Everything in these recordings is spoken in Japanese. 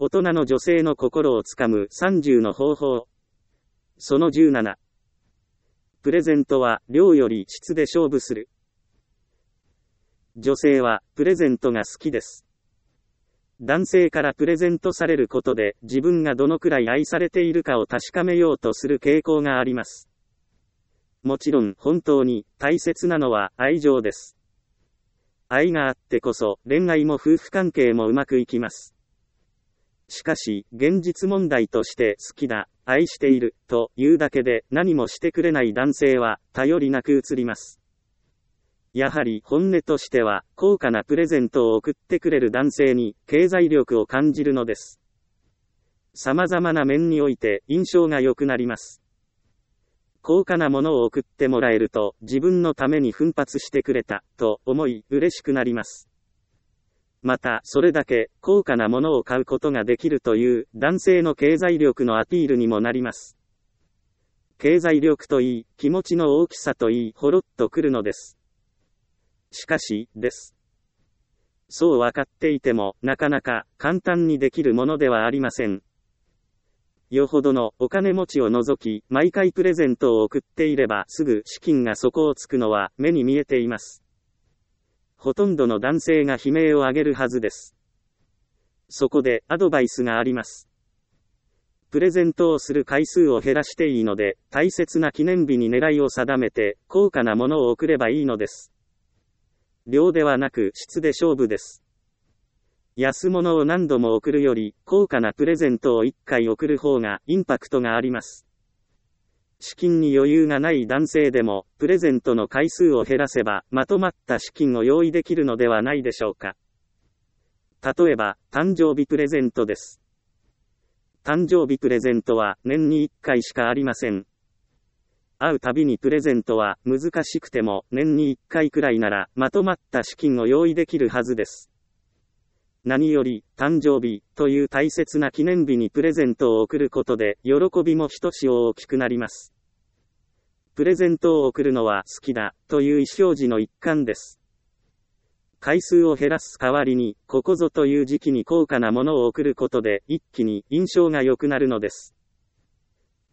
大人の女性の心をつかむ30の方法。その17。プレゼントは量より質で勝負する。女性はプレゼントが好きです。男性からプレゼントされることで自分がどのくらい愛されているかを確かめようとする傾向があります。もちろん本当に大切なのは愛情です。愛があってこそ恋愛も夫婦関係もうまくいきます。しかし現実問題として好きだ、愛しているというだけで何もしてくれない男性は頼りなく映ります。やはり本音としては高価なプレゼントを送ってくれる男性に経済力を感じるのです。様々な面において印象が良くなります。高価なものを送ってもらえると自分のために奮発してくれたと思い嬉しくなります。またそれだけ高価なものを買うことができるという男性の経済力のアピールにもなります。経済力といい、気持ちの大きさといい、ほろっとくるのです。しかし、です。そう分かっていても、なかなか簡単にできるものではありません。よほどのお金持ちを除き、毎回プレゼントを送っていればすぐ資金が底をつくのは目に見えています。ほとんどの男性が悲鳴を上げるはずです。そこでアドバイスがあります。プレゼントをする回数を減らしていいので、大切な記念日に狙いを定めて、高価なものを送ればいいのです。量ではなく質で勝負です。安物を何度も送るより、高価なプレゼントを1回送る方がインパクトがあります。資金に余裕がない男性でも、プレゼントの回数を減らせば、まとまった資金を用意できるのではないでしょうか。例えば、誕生日プレゼントです。誕生日プレゼントは年に1回しかありません。会うたびにプレゼントは難しくても年に1回くらいならまとまった資金を用意できるはずです。何より誕生日という大切な記念日にプレゼントを贈ることで喜びもひとしお大きくなります。プレゼントを贈るのは好きだという意思表示の一環です。回数を減らす代わりにここぞという時期に高価なものを贈ることで一気に印象が良くなるのです。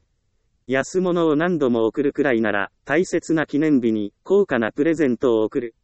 安物を何度も送るくらいなら、大切な記念日に高価なプレゼントを贈る。